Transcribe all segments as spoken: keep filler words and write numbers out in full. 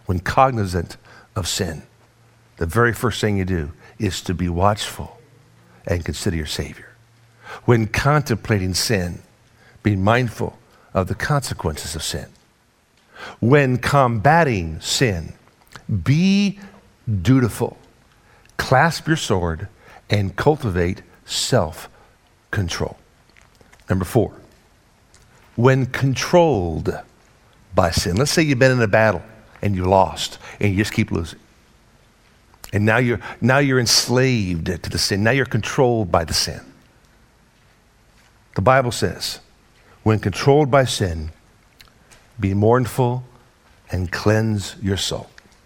when cognizant of sin, the very first thing you do is to be watchful and consider your Savior. When contemplating sin, be mindful of the consequences of sin. When combating sin, be dutiful. Clasp your sword and cultivate self-control. Number four, when controlled by sin. Let's say you've been in a battle and you lost and you just keep losing. And now you're, now you're enslaved to the sin. Now you're controlled by the sin. The Bible says, when controlled by sin, be mournful and cleanse your soul.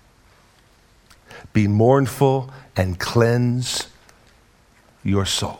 Be mournful and cleanse your soul.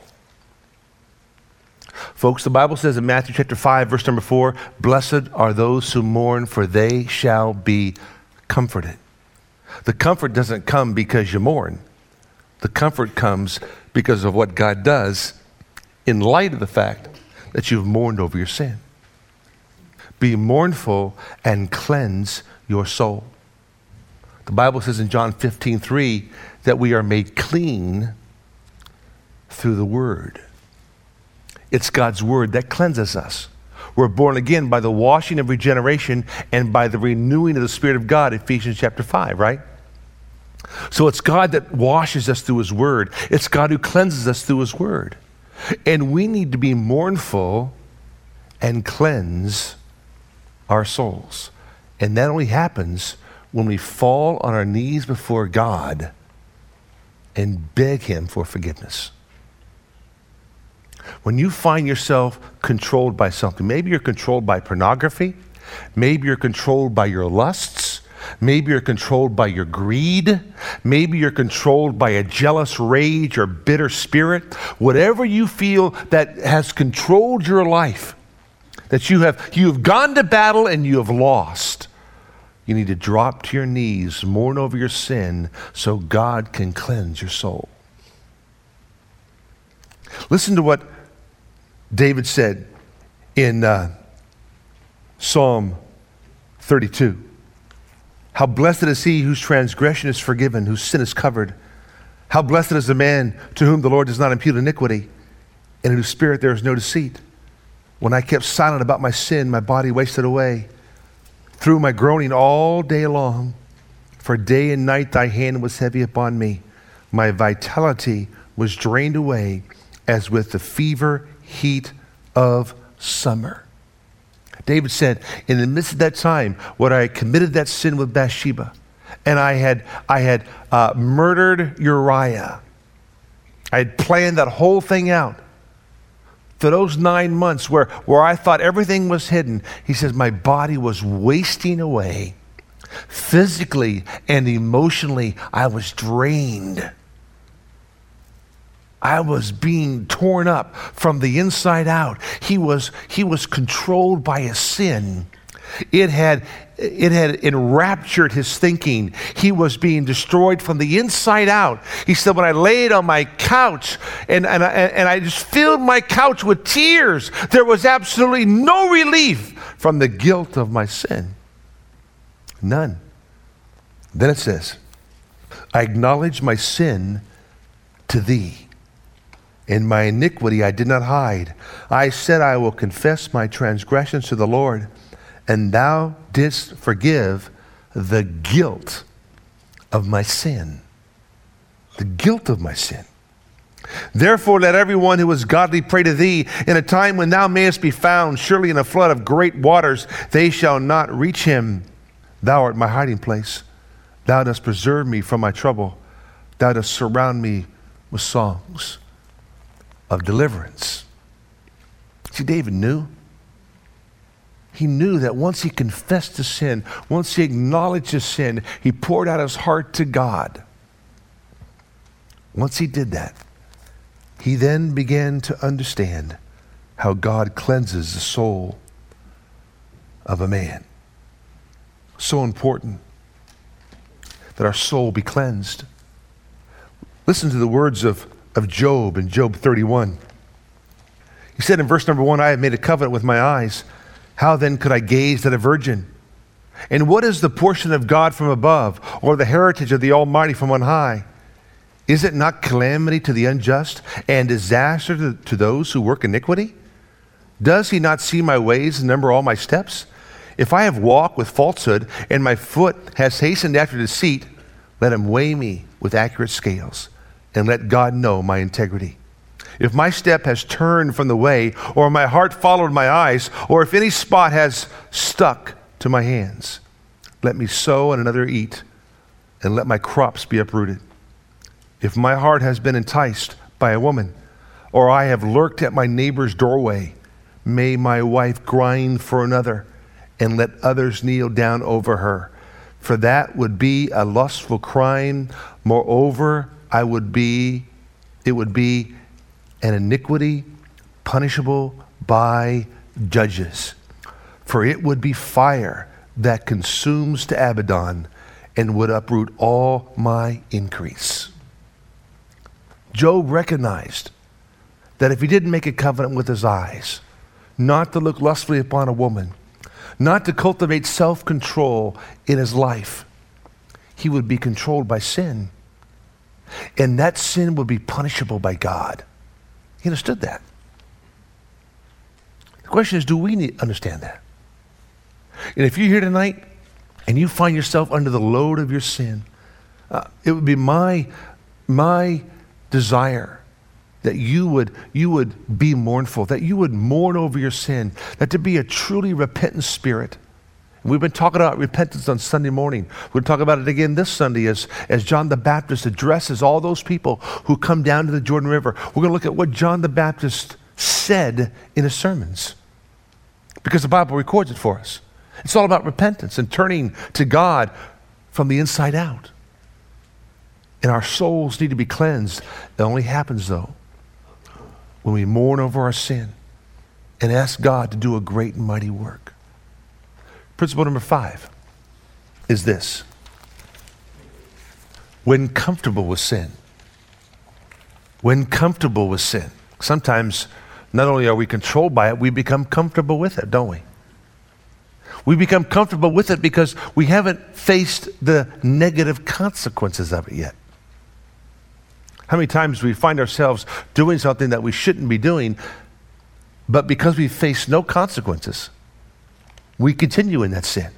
Folks, the Bible says in Matthew chapter five, verse number four, blessed are those who mourn, for they shall be comforted. The comfort doesn't come because you mourn. The comfort comes because of what God does in light of the fact that you've mourned over your sin. Be mournful and cleanse your soul. The Bible says in John fifteen three that we are made clean through the Word. It's God's Word that cleanses us. We're born again by the washing of regeneration and by the renewing of the Spirit of God, Ephesians chapter five, right? So it's God that washes us through His Word. It's God who cleanses us through His Word. And we need to be mournful and cleanse our souls. And that only happens when we fall on our knees before God and beg Him for forgiveness. When you find yourself controlled by something, maybe you're controlled by pornography, maybe you're controlled by your lusts, maybe you're controlled by your greed, maybe you're controlled by a jealous rage or bitter spirit, whatever you feel that has controlled your life, that you have you have gone to battle and you have lost, you need to drop to your knees, mourn over your sin so God can cleanse your soul. Listen to what David said in uh, Psalm thirty-two. How blessed is he whose transgression is forgiven, whose sin is covered. How blessed is the man to whom the Lord does not impute iniquity, and in whose spirit there is no deceit. When I kept silent about my sin, my body wasted away through my groaning all day long. For day and night thy hand was heavy upon me. My vitality was drained away as with the fever heat of summer. David said, in the midst of that time, when I committed that sin with Bathsheba, and I had I had uh, murdered Uriah, I had planned that whole thing out. For those nine months where, where I thought everything was hidden, he says, my body was wasting away. Physically and emotionally, I was drained. I was being torn up from the inside out. He was, he was controlled by his sin. It had, it had enraptured his thinking. He was being destroyed from the inside out. He said, when I laid on my couch and, and, I, and I just filled my couch with tears, there was absolutely no relief from the guilt of my sin. None. Then it says, I acknowledge my sin to thee. In my iniquity I did not hide. I said, I will confess my transgressions to the Lord, and thou didst forgive the guilt of my sin. The guilt of my sin. Therefore let everyone who is godly pray to thee in a time when thou mayest be found. Surely in a flood of great waters they shall not reach him. Thou art my hiding place. Thou dost preserve me from my trouble. Thou dost surround me with songs of deliverance. See, David knew. He knew that once he confessed his sin, once he acknowledged his sin, he poured out his heart to God. Once he did that, he then began to understand how God cleanses the soul of a man. So important that our soul be cleansed. Listen to the words of of Job in Job thirty-one. He said in verse number one, I have made a covenant with my eyes. How then could I gaze at a virgin? And what is the portion of God from above, or the heritage of the Almighty from on high? Is it not calamity to the unjust and disaster to, to those who work iniquity? Does he not see my ways and number all my steps? If I have walked with falsehood and my foot has hastened after deceit, let him weigh me with accurate scales and let God know my integrity. If my step has turned from the way, or my heart followed my eyes, or if any spot has stuck to my hands, let me sow and another eat, and let my crops be uprooted. If my heart has been enticed by a woman, or I have lurked at my neighbor's doorway, may my wife grind for another, and let others kneel down over her. For that would be a lustful crime. Moreover, I would be, it would be an iniquity punishable by judges. For it would be fire that consumes to Abaddon and would uproot all my increase. Job recognized that if he didn't make a covenant with his eyes, not to look lustfully upon a woman, not to cultivate self-control in his life, he would be controlled by sin. And that sin would be punishable by God. He understood that. The question is, do we need, understand that? And if you're here tonight and you find yourself under the load of your sin, uh, it would be my, my desire that you would, you would be mournful, that you would mourn over your sin, that to be a truly repentant spirit. And we've been talking about repentance on Sunday morning. We'll talk about it again this Sunday as, as John the Baptist addresses all those people who come down to the Jordan River. We're going to look at what John the Baptist said in his sermons, because the Bible records it for us. It's all about repentance and turning to God from the inside out. And our souls need to be cleansed. It only happens, though, when we mourn over our sin and ask God to do a great and mighty work. Principle number five is this: when comfortable with sin, when comfortable with sin, sometimes not only are we controlled by it, we become comfortable with it, don't we? We become comfortable with it because we haven't faced the negative consequences of it yet. How many times we find ourselves doing something that we shouldn't be doing, but because we face no consequences, we continue in that sin.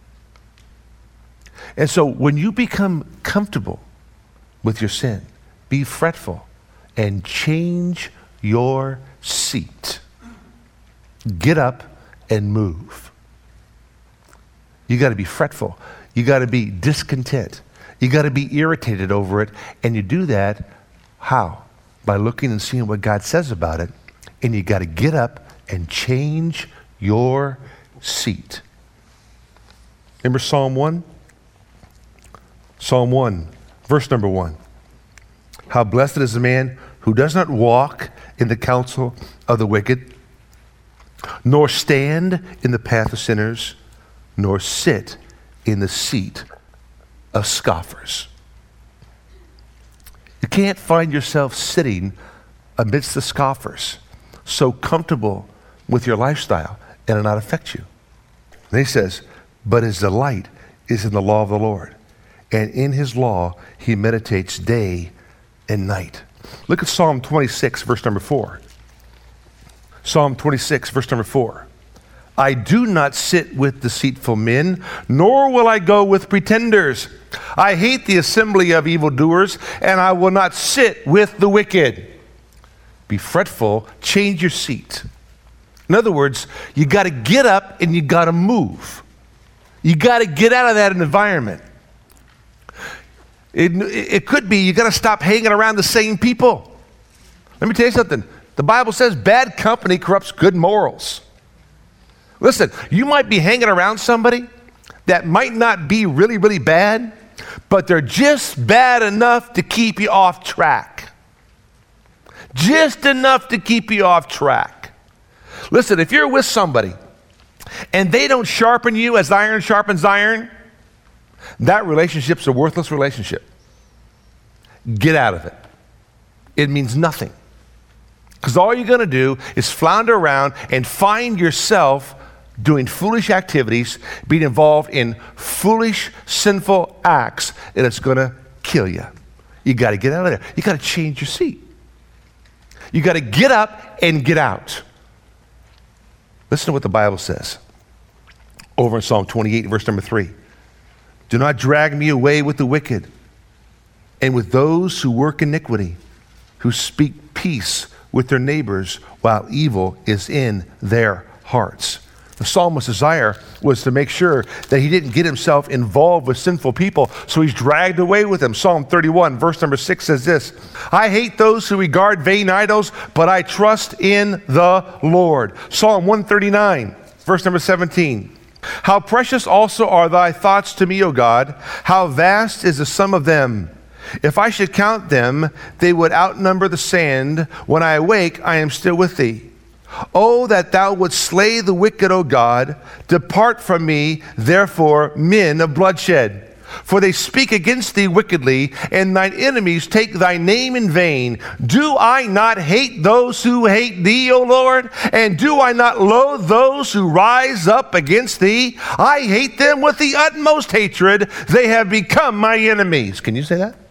And so when you become comfortable with your sin, be fretful and change your seat. Get up and move. You got to be fretful. You got to be discontent. You got to be irritated over it. And you do that, how? By looking and seeing what God says about it. And you got to get up and change your seat. Remember Psalm one? Psalm one, verse number one. How blessed is the man who does not walk in the counsel of the wicked, nor stand in the path of sinners, nor sit in the seat of scoffers. You can't find yourself sitting amidst the scoffers, so comfortable with your lifestyle, and it not affect you. And he says, but his delight is in the law of the Lord, and in his law he meditates day and night. Look at Psalm twenty-six, verse number four. Psalm twenty-six, verse number four. I do not sit with deceitful men, nor will I go with pretenders. I hate the assembly of evildoers, and I will not sit with the wicked. Be fretful, change your seat. In other words, you got to get up and you got to move. You got to get out of that environment. It, it could be you got to stop hanging around the same people. Let me tell you something. The Bible says bad company corrupts good morals. Listen, you might be hanging around somebody that might not be really, really bad, but they're just bad enough to keep you off track. Just enough to keep you off track. Listen, if you're with somebody and they don't sharpen you as iron sharpens iron, that relationship's a worthless relationship. Get out of it. It means nothing. Because all you're going to do is flounder around and find yourself doing foolish activities, being involved in foolish, sinful acts, and it's going to kill you. You got to get out of there. You got to change your seat. You got to get up and get out. Listen to what the Bible says over in Psalm twenty-eight, verse number three. Do not drag me away with the wicked and with those who work iniquity, who speak peace with their neighbors while evil is in their hearts. The psalmist's desire was to make sure that he didn't get himself involved with sinful people, so he's dragged away with them. Psalm thirty-one, verse number six says this, I hate those who regard vain idols, but I trust in the Lord. Psalm one thirty-nine, verse number seventeen. How precious also are thy thoughts to me, O God. How vast is the sum of them. If I should count them, they would outnumber the sand. When I awake, I am still with thee. Oh, that thou wouldst slay the wicked, O God. Depart from me, therefore, men of bloodshed. For they speak against thee wickedly, and thine enemies take thy name in vain. Do I not hate those who hate thee, O Lord? And do I not loathe those who rise up against thee? I hate them with the utmost hatred. They have become my enemies. Can you say that?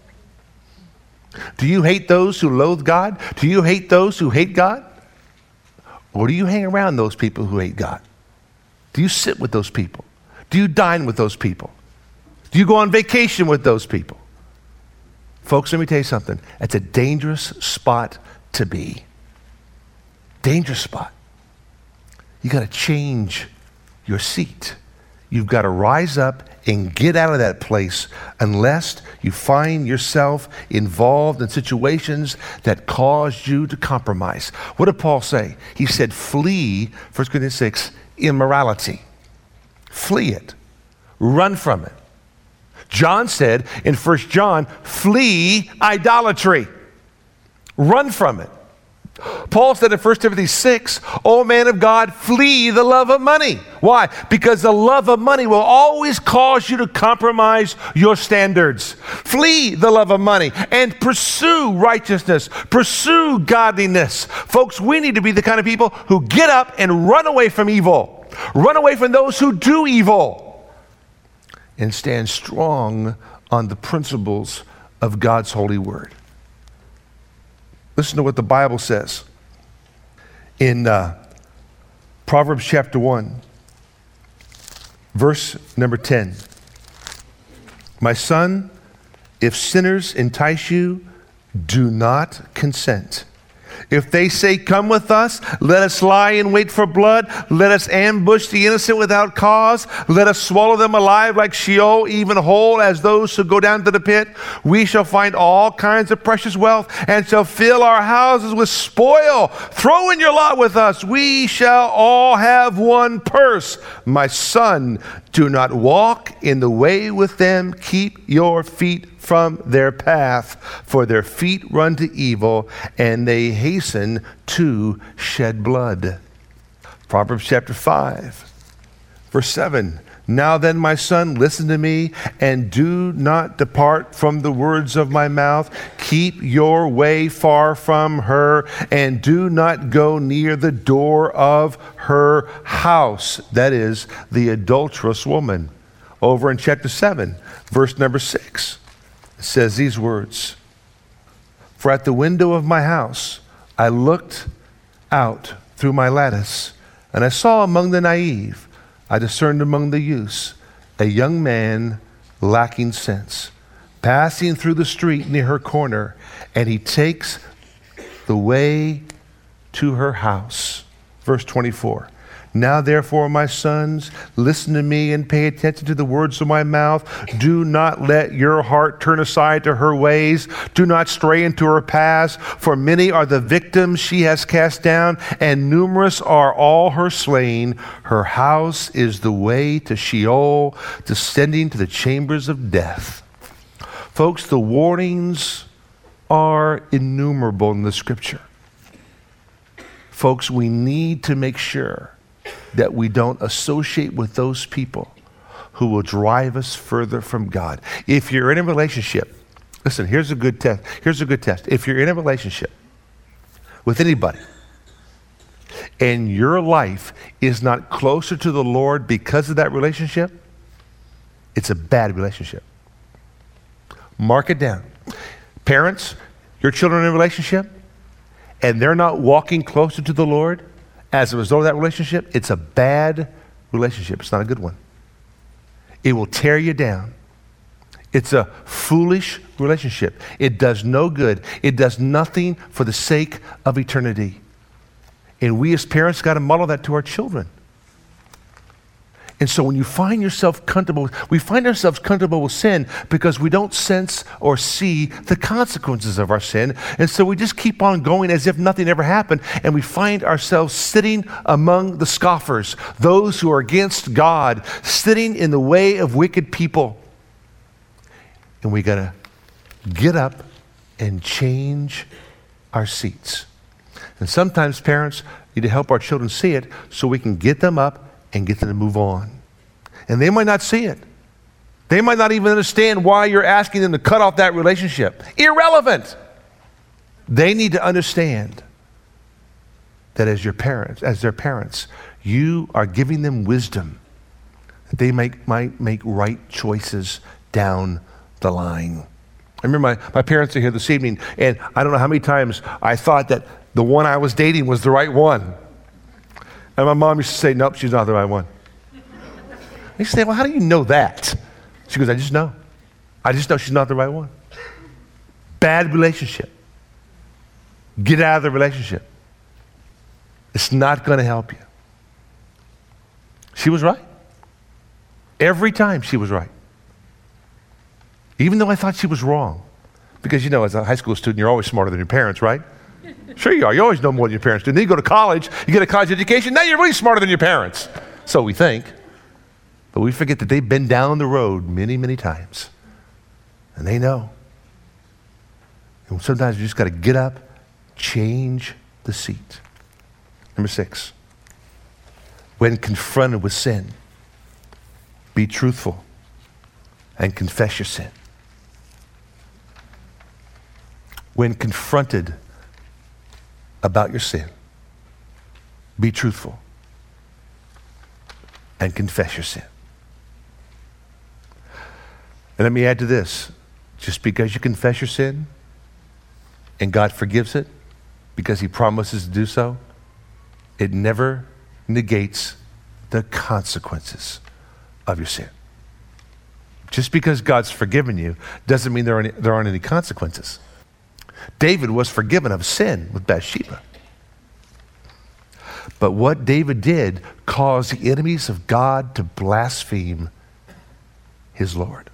Do you hate those who loathe God? Do you hate those who hate God? Or do you hang around those people who hate God? Do you sit with those people? Do you dine with those people? Do you go on vacation with those people? Folks, let me tell you something. It's a dangerous spot to be. Dangerous spot. You got to change your seat. You've got to rise up and get out of that place unless you find yourself involved in situations that cause you to compromise. What did Paul say? He said, flee, First Corinthians six, immorality. Flee it. Run from it. John said in First John, flee idolatry. Run from it. Paul said in First Timothy six, O man of God, flee the love of money. Why? Because the love of money will always cause you to compromise your standards. Flee the love of money and pursue righteousness, pursue godliness. Folks, we need to be the kind of people who get up and run away from evil, run away from those who do evil, and stand strong on the principles of God's holy word. Listen to what the Bible says in uh, Proverbs chapter one, verse number ten. My son, if sinners entice you, do not consent. If they say, come with us, let us lie in wait for blood. Let us ambush the innocent without cause. Let us swallow them alive like Sheol, even whole as those who go down to the pit. We shall find all kinds of precious wealth and shall fill our houses with spoil. Throw in your lot with us. We shall all have one purse. My son, do not walk in the way with them. Keep your feet from their path, for their feet run to evil, and they hasten to shed blood. Proverbs chapter five, verse seven. Now then, my son, listen to me, and do not depart from the words of my mouth. Keep your way far from her, and do not go near the door of her house. That is, the adulterous woman. Over in chapter seven, verse number six. It says these words, for at the window of my house I looked out through my lattice, and I saw among the naive, I discerned among the youths, a young man lacking sense, passing through the street near her corner, and he takes the way to her house. Verse twenty-four. Now therefore, my sons, listen to me and pay attention to the words of my mouth. Do not let your heart turn aside to her ways. Do not stray into her paths, for many are the victims she has cast down, and numerous are all her slain. Her house is the way to Sheol, descending to the chambers of death. Folks, the warnings are innumerable in the scripture. Folks, we need to make sure that we don't associate with those people who will drive us further from God. If you're in a relationship, listen, here's a good test. Here's a good test. If you're in a relationship with anybody, and your life is not closer to the Lord because of that relationship, it's a bad relationship. Mark it down. Parents, your children in a relationship, and they're not walking closer to the Lord as a result of that relationship, it's a bad relationship. It's not a good one. It will tear you down. It's a foolish relationship. It does no good. It does nothing for the sake of eternity. And we as parents got to model that to our children. And so when you find yourself comfortable, we find ourselves comfortable with sin because we don't sense or see the consequences of our sin. And so we just keep on going as if nothing ever happened. And we find ourselves sitting among the scoffers, those who are against God, sitting in the way of wicked people. And we got to get up and change our seats. And sometimes parents need to help our children see it so we can get them up and get them to move on. And they might not see it. They might not even understand why you're asking them to cut off that relationship. Irrelevant. They need to understand that as your parents, as their parents, you are giving them wisdom that they make, might make right choices down the line. I remember my, my parents are here this evening, and I don't know how many times I thought that the one I was dating was the right one. And my mom used to say, nope, she's not the right one. I used to say, well, how do you know that? She goes, I just know. I just know she's not the right one. Bad relationship. Get out of the relationship. It's not going to help you. She was right. Every time she was right. Even though I thought she was wrong. Because, you know, as a high school student, you're always smarter than your parents, right? Sure you are. You always know more than your parents do. And then you go to college, you get a college education, now you're really smarter than your parents. So we think. But we forget that they've been down the road many, many times. And they know. And sometimes you just got to get up, change the seat. Number six. When confronted with sin, be truthful and confess your sin. When confronted about your sin, be truthful and confess your sin. And let me add to this. Just because you confess your sin and God forgives it because he promises to do so, it never negates the consequences of your sin. Just because God's forgiven you doesn't mean there aren't any, there aren't any consequences. David was forgiven of sin with Bathsheba. But what David did caused the enemies of God to blaspheme his Lord.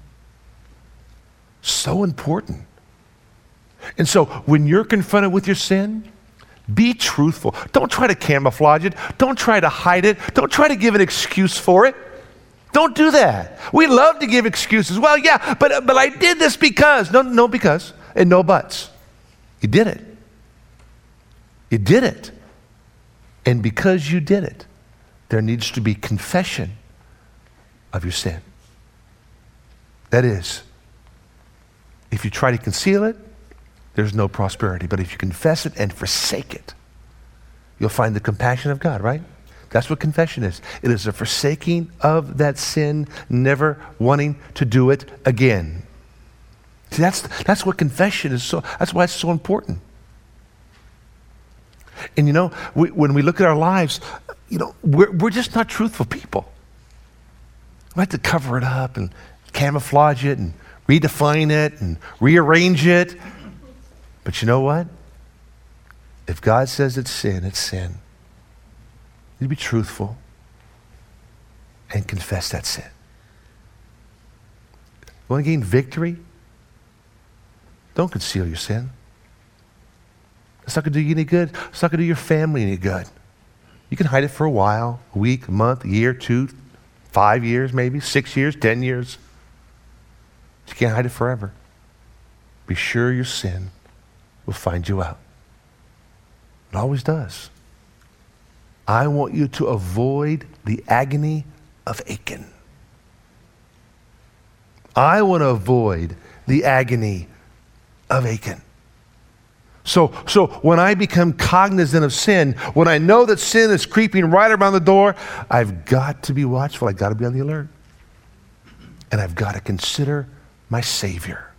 So important. And so when you're confronted with your sin, be truthful. Don't try to camouflage it. Don't try to hide it. Don't try to give an excuse for it. Don't do that. We love to give excuses. Well, yeah, but but I did this because. No, no because, and no buts. You did it. You did it. And because you did it, there needs to be confession of your sin. That is, if you try to conceal it, there's no prosperity. But if you confess it and forsake it, you'll find the compassion of God, right? That's what confession is. It is a forsaking of that sin, never wanting to do it again. See, that's, that's what confession is. So that's why it's so important. And you know, we, when we look at our lives, you know, we're, we're just not truthful people. We like to cover it up and camouflage it and redefine it and rearrange it. But you know what? If God says it's sin, it's sin. You be truthful and confess that sin. You want to gain victory? Don't conceal your sin. It's not going to do you any good. It's not going to do your family any good. You can hide it for a while, a week, a month, a year, two, five years maybe, six years, ten years. But you can't hide it forever. Be sure your sin will find you out. It always does. I want you to avoid the agony of Achan. I want to avoid the agony of Achan. So, so when I become cognizant of sin, when I know that sin is creeping right around the door, I've got to be watchful. I've got to be on the alert. And I've got to consider my Savior.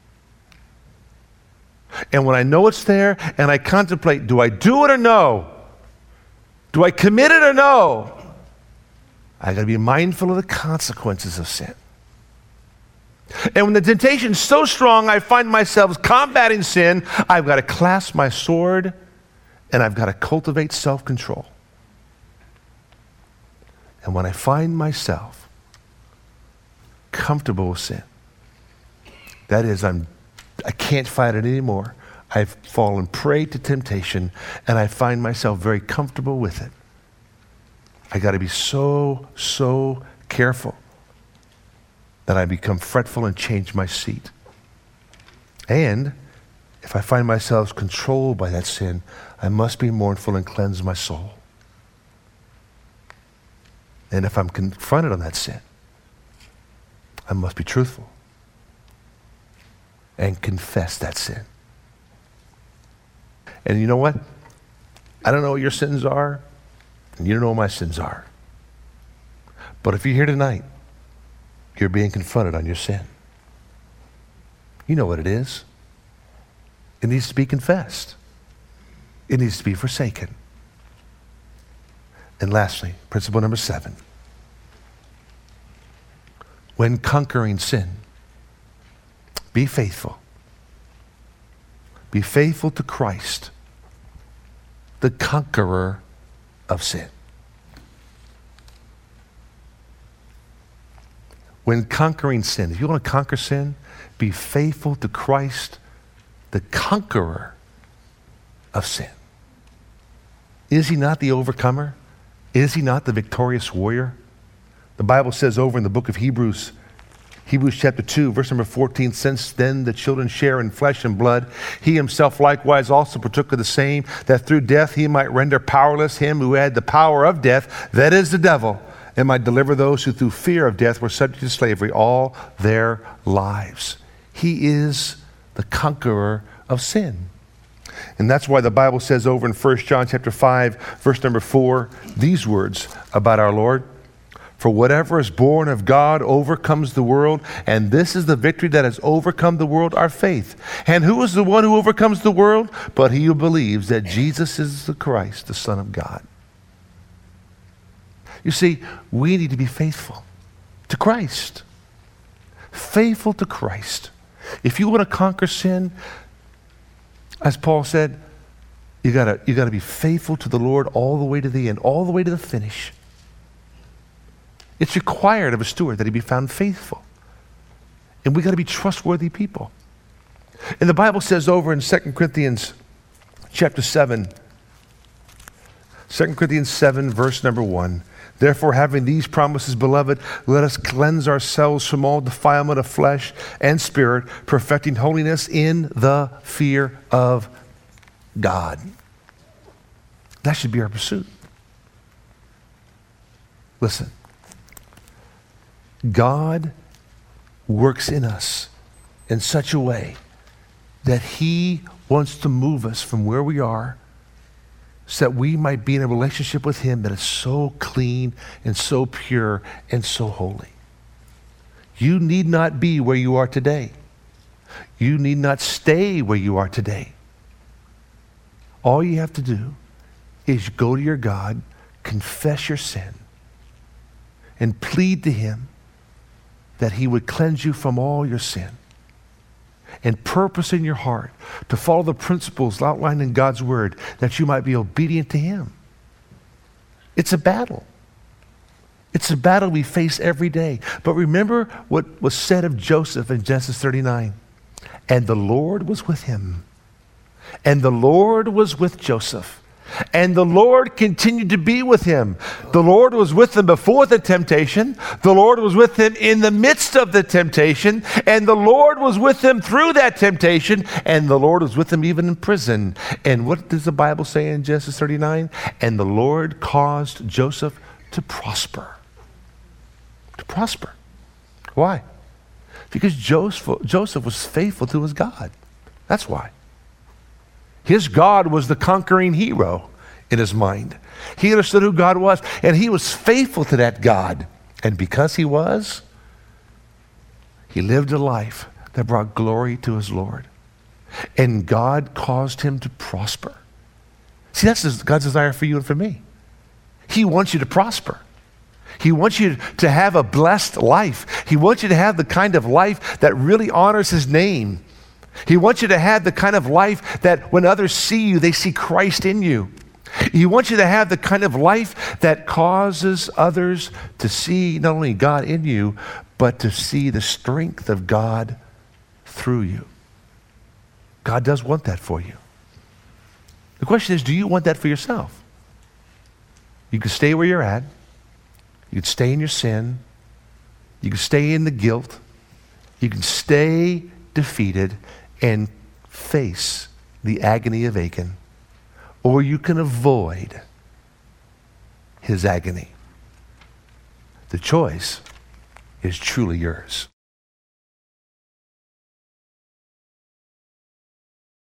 And when I know it's there and I contemplate, do I do it or no? Do I commit it or no? I've got to be mindful of the consequences of sin. And when the temptation is so strong, I find myself combating sin, I've got to clasp my sword and I've got to cultivate self-control. And when I find myself comfortable with sin, that is, I'm, I can't fight it anymore. I've fallen prey to temptation and I find myself very comfortable with it. I got to be so, so careful that I become fretful and change my seat. And if I find myself controlled by that sin, I must be mournful and cleanse my soul. And if I'm confronted on that sin, I must be truthful and confess that sin. And you know what? I don't know what your sins are, and you don't know what my sins are. But if you're here tonight, you're being confronted on your sin. You know what it is. It needs to be confessed. It needs to be forsaken. And lastly, principle number seven. When conquering sin, be faithful. Be faithful to Christ, the conqueror of sin. When conquering sin, if you want to conquer sin, be faithful to Christ, the conqueror of sin. Is he not the overcomer? Is he not the victorious warrior? The Bible says over in the book of Hebrews, Hebrews chapter two, verse number fourteen, since then the children share in flesh and blood, he himself likewise also partook of the same, that through death he might render powerless him who had the power of death, that is the devil, and might deliver those who through fear of death were subject to slavery all their lives. He is the conqueror of sin. And that's why the Bible says over in First John chapter five, verse number four, these words about our Lord. For whatever is born of God overcomes the world, and this is the victory that has overcome the world, our faith. And who is the one who overcomes the world? But he who believes that Jesus is the Christ, the Son of God. You see, we need to be faithful to Christ. Faithful to Christ. If you want to conquer sin, as Paul said, you gotta, you gotta be faithful to the Lord all the way to the end, all the way to the finish. It's required of a steward that he be found faithful. And we got to be trustworthy people. And the Bible says over in Second Corinthians chapter seven, Second Corinthians seven, verse number one, therefore having these promises, beloved, let us cleanse ourselves from all defilement of flesh and spirit, perfecting holiness in the fear of God. That should be our pursuit. Listen. God works in us in such a way that he wants to move us from where we are so that we might be in a relationship with him that is so clean and so pure and so holy. You need not be where you are today. You need not stay where you are today. All you have to do is go to your God, confess your sin, and plead to him that he would cleanse you from all your sin, and purpose in your heart to follow the principles outlined in God's word that you might be obedient to him. It's a battle. It's a battle we face every day. But remember what was said of Joseph in Genesis thirty-nine. And the Lord was with him. And the Lord was with Joseph. And the Lord continued to be with him. The Lord was with him before the temptation. The Lord was with him in the midst of the temptation. And the Lord was with him through that temptation. And the Lord was with him even in prison. And what does the Bible say in Genesis thirty-nine? And the Lord caused Joseph to prosper. To prosper. Why? Because Joseph, Joseph was faithful to his God. That's why. His God was the conquering hero in his mind. He understood who God was, and he was faithful to that God. And because he was, he lived a life that brought glory to his Lord. And God caused him to prosper. See, that's God's desire for you and for me. He wants you to prosper. He wants you to have a blessed life. He wants you to have the kind of life that really honors his name. He wants you to have the kind of life that when others see you, they see Christ in you. He wants you to have the kind of life that causes others to see not only God in you, but to see the strength of God through you. God does want that for you. The question is, do you want that for yourself? You can stay where you're at. You can stay in your sin. You can stay in the guilt. You can stay defeated and face the agony of Achan. Or you can avoid his agony. The choice is truly yours.